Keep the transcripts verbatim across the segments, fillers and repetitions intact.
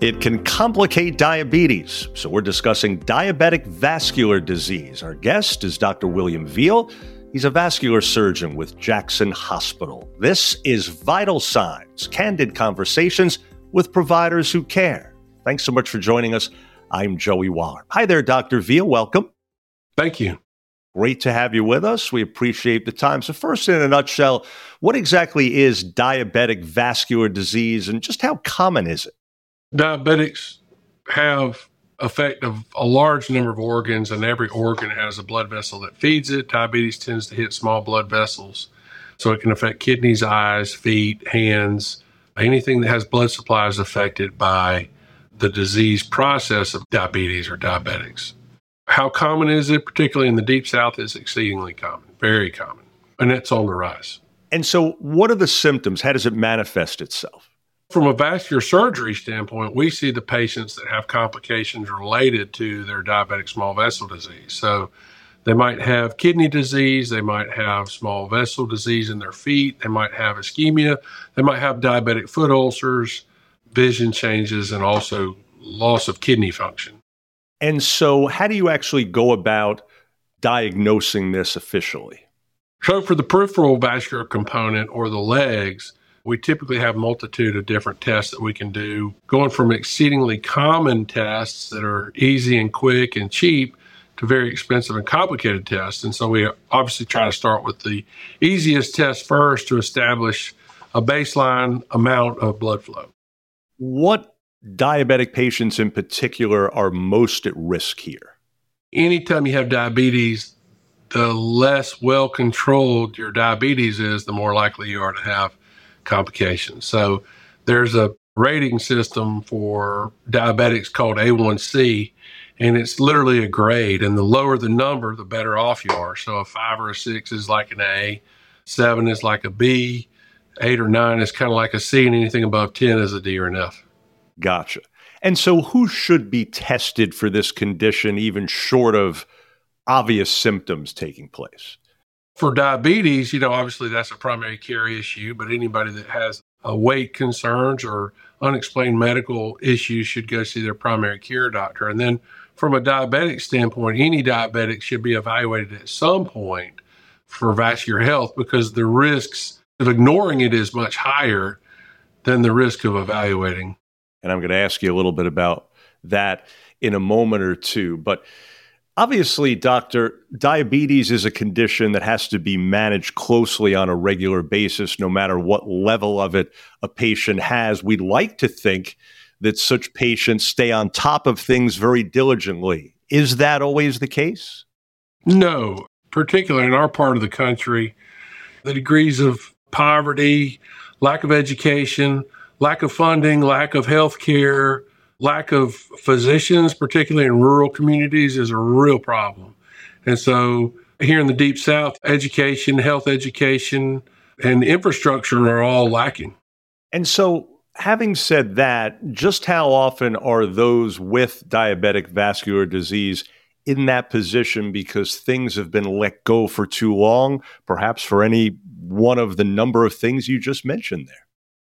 It can complicate diabetes, so we're discussing diabetic vascular disease. Our guest is Doctor William Veal. He's a vascular surgeon with Jackson Hospital. This is Vital Signs, candid conversations with providers who care. Thanks so much for joining us. I'm Joey Waller. Hi there, Doctor Veal. Welcome. Thank you. Great to have you with us. We appreciate the time. So first, in a nutshell, what exactly is diabetic vascular disease and just how common is it? Diabetics have effect of a large number of organs, and every organ has a blood vessel that feeds it. Diabetes tends to hit small blood vessels, so it can affect kidneys, eyes, feet, hands. Anything that has blood supply is affected by the disease process of diabetes or diabetics. How common is it, particularly in the Deep South? Is exceedingly common, very common, and it's on the rise. And so what are the symptoms? How does it manifest itself? From a vascular surgery standpoint, we see the patients that have complications related to their diabetic small vessel disease. So they might have kidney disease, they might have small vessel disease in their feet, they might have ischemia, they might have diabetic foot ulcers, vision changes, and also loss of kidney function. And so how do you actually go about diagnosing this officially? So for the peripheral vascular component or the legs, we typically have a multitude of different tests that we can do, going from exceedingly common tests that are easy and quick and cheap to very expensive and complicated tests. And so we obviously try to start with the easiest test first to establish a baseline amount of blood flow. What diabetic patients in particular are most at risk here? Anytime you have diabetes, the less well-controlled your diabetes is, the more likely you are to have complications. So there's a rating system for diabetics called A one C, and it's literally a grade. And the lower the number, the better off you are. So a five or a six is like an A, seven is like a B, eight or nine is kind of like a C, and anything above ten is a D or an F. Gotcha. And so who should be tested for this condition, even short of obvious symptoms taking place? For diabetes, you know, obviously that's a primary care issue, but anybody that has uh, weight concerns or unexplained medical issues should go see their primary care doctor. And then from a diabetic standpoint, any diabetic should be evaluated at some point for vascular health because the risks of ignoring it is much higher than the risk of evaluating. And I'm going to ask you a little bit about that in a moment or two. But obviously, doctor, diabetes is a condition that has to be managed closely on a regular basis, no matter what level of it a patient has. We'd like to think that such patients stay on top of things very diligently. Is that always the case? No, particularly in our part of the country, the degrees of poverty, lack of education, lack of funding, lack of health care, lack of physicians, particularly in rural communities, is a real problem. And so here in the Deep South, education, health education, and infrastructure are all lacking. And so having said that, just how often are those with diabetic vascular disease in that position because things have been let go for too long, perhaps for any one of the number of things you just mentioned there?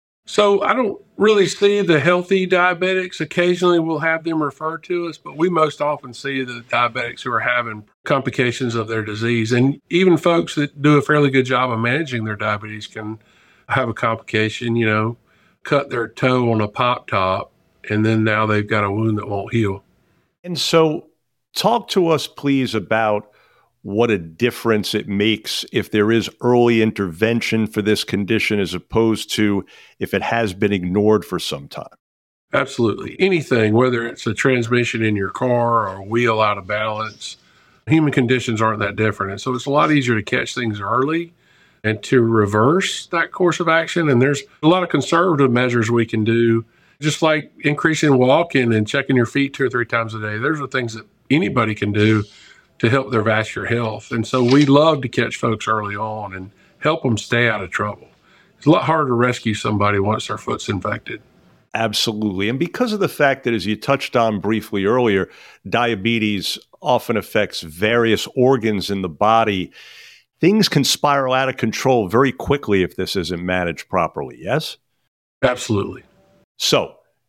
So I don't really see the healthy diabetics. Occasionally we'll have them referred to us, but we most often see the diabetics who are having complications of their disease. And even folks that do a fairly good job of managing their diabetes can have a complication, you know, cut their toe on a pop top, and then now they've got a wound that won't heal. And so talk to us, please, about what a difference it makes if there is early intervention for this condition as opposed to if it has been ignored for some time. Absolutely. Anything, whether it's a transmission in your car or a wheel out of balance, human conditions aren't that different. And so it's a lot easier to catch things early and to reverse that course of action. And there's a lot of conservative measures we can do, just like increasing walking and checking your feet two or three times a day. Those are things that anybody can do to help their vascular health. And so we love to catch folks early on and help them stay out of trouble. It's a lot harder to rescue somebody once their foot's infected. Absolutely. And because of the fact that, as you touched on briefly earlier, diabetes often affects various organs in the body, things can spiral out of control very quickly if this isn't managed properly, yes? Absolutely. So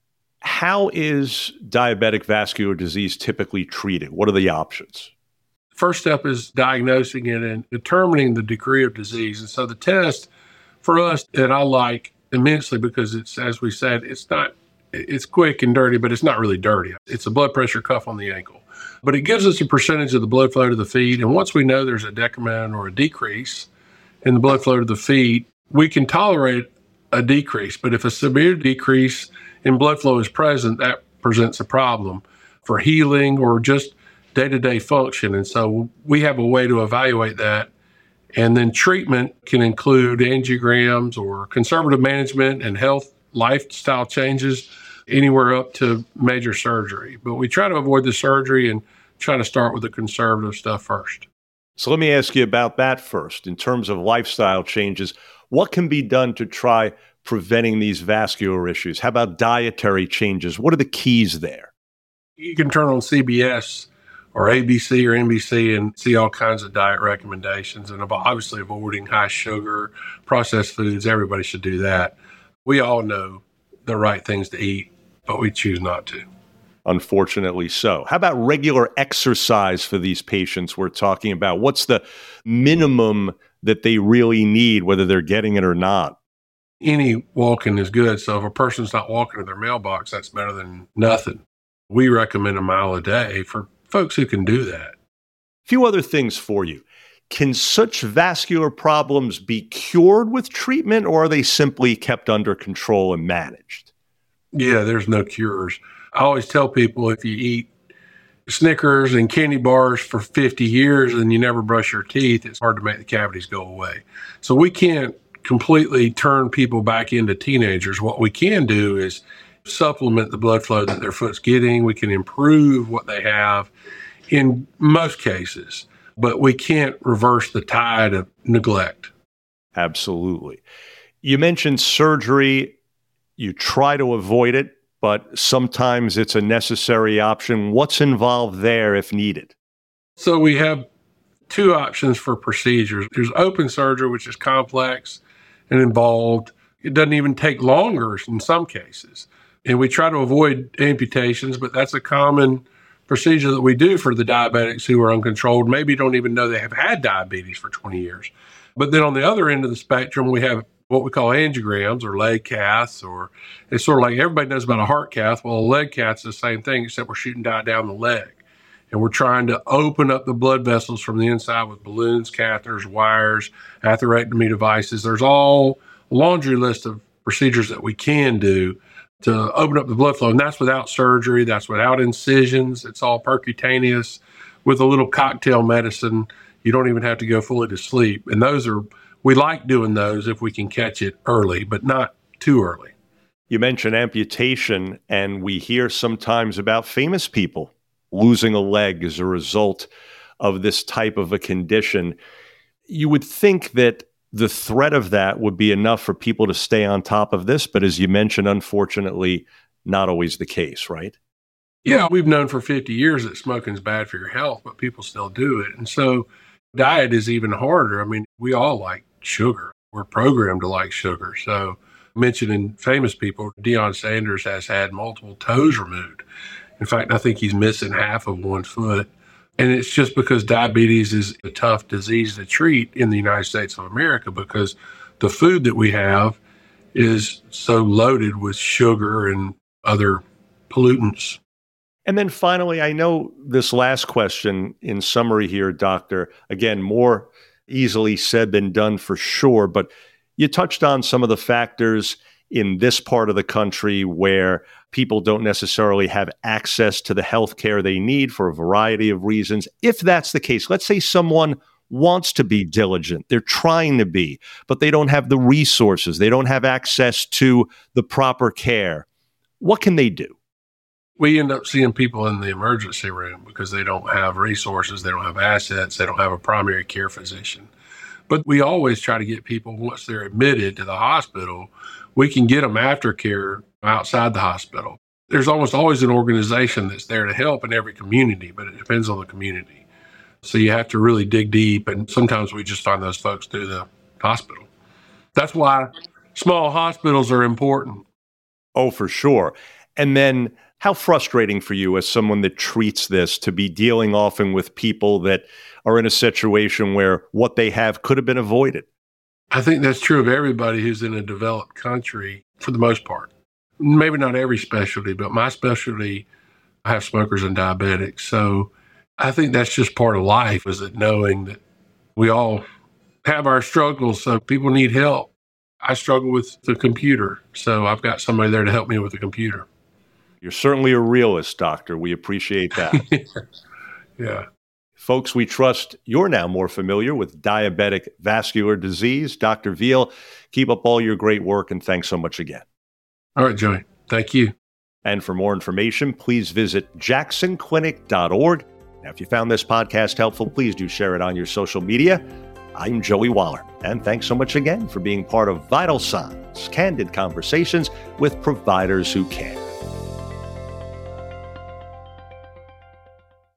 How is diabetic vascular disease typically treated? What are the options? First step is diagnosing it and determining the degree of disease. And so the test for us that I like immensely because it's, as we said, it's not, it's quick and dirty, but it's not really dirty. It's a blood pressure cuff on the ankle. But it gives us a percentage of the blood flow to the feet. And once we know there's a decrement or a decrease in the blood flow to the feet, we can tolerate a decrease. But if a severe decrease in blood flow is present, that presents a problem for healing or just day-to-day function. And so we have a way to evaluate that. And then treatment can include angiograms or conservative management and health lifestyle changes, anywhere up to major surgery. But we try to avoid the surgery and try to start with the conservative stuff first. So let me ask you about that first. In terms of lifestyle changes, what can be done to try preventing these vascular issues? How about dietary changes? What are the keys there? You can turn on C B S or A B C or N B C and see all kinds of diet recommendations. And obviously avoiding high sugar, processed foods, everybody should do that. We all know the right things to eat, but we choose not to. Unfortunately so. How about regular exercise for these patients we're talking about? What's the minimum that they really need, whether they're getting it or not? Any walking is good. So if a person's not walking to their mailbox, that's better than nothing. We recommend a mile a day for folks who can do that. A few other things for you. Can such vascular problems be cured with treatment, or are they simply kept under control and managed? Yeah, there's no cures. I always tell people if you eat Snickers and candy bars for fifty years and you never brush your teeth, it's hard to make the cavities go away. So we can't completely turn people back into teenagers. What we can do is supplement the blood flow that their foot's getting. We can improve what they have in most cases, but we can't reverse the tide of neglect. Absolutely. You mentioned surgery. You try to avoid it, but sometimes it's a necessary option. What's involved there if needed? So we have two options for procedures. There's open surgery, which is complex and involved. It doesn't even take longer in some cases. And we try to avoid amputations, but that's a common procedure that we do for the diabetics who are uncontrolled, maybe don't even know they have had diabetes for twenty years. But then on the other end of the spectrum, we have what we call angiograms or leg caths, or it's sort of like everybody knows about a heart cath. Well, a leg cath's the same thing, except we're shooting dye down the leg. And we're trying to open up the blood vessels from the inside with balloons, catheters, wires, atherectomy devices. There's all a laundry list of procedures that we can do to open up the blood flow. And that's without surgery. That's without incisions. It's all percutaneous with a little cocktail medicine. You don't even have to go fully to sleep. And those are, we like doing those if we can catch it early, but not too early. You mentioned amputation, and we hear sometimes about famous people losing a leg as a result of this type of a condition. You would think that the threat of that would be enough for people to stay on top of this, but as you mentioned, unfortunately, not always the case, right? Yeah, we've known for fifty years that smoking is bad for your health, but people still do it. And so diet is even harder. I mean, we all like sugar. We're programmed to like sugar. So mentioning famous people, Deion Sanders has had multiple toes removed. In fact, I think he's missing half of one foot. And it's just because diabetes is a tough disease to treat in the United States of America because the food that we have is so loaded with sugar and other pollutants. And then finally, I know this last question in summary here, Doctor, again, more easily said than done for sure, but you touched on some of the factors in this part of the country where people don't necessarily have access to the health care they need for a variety of reasons. If that's the case, let's say someone wants to be diligent, they're trying to be, but they don't have the resources, they don't have access to the proper care. What can they do? We end up seeing people in the emergency room because they don't have resources, they don't have assets, they don't have a primary care physician. But we always try to get people, once they're admitted to the hospital, we can get them aftercare outside the hospital. There's almost always an organization that's there to help in every community, but it depends on the community. So you have to really dig deep, and sometimes we just find those folks through the hospital. That's why small hospitals are important. Oh, for sure. And then how frustrating for you as someone that treats this to be dealing often with people that are in a situation where what they have could have been avoided? I think that's true of everybody who's in a developed country for the most part. Maybe not every specialty, but my specialty, I have smokers and diabetics. So I think that's just part of life, is it knowing that we all have our struggles. So people need help. I struggle with the computer, so I've got somebody there to help me with the computer. You're certainly a realist, doctor. We appreciate that. Yeah. Folks, we trust you're now more familiar with diabetic vascular disease. Doctor Veal, keep up all your great work, and thanks so much again. All right, Joey. Thank you. And for more information, please visit jackson clinic dot org. Now, if you found this podcast helpful, please do share it on your social media. I'm Joey Waller, and thanks so much again for being part of Vital Signs, candid conversations with providers who care.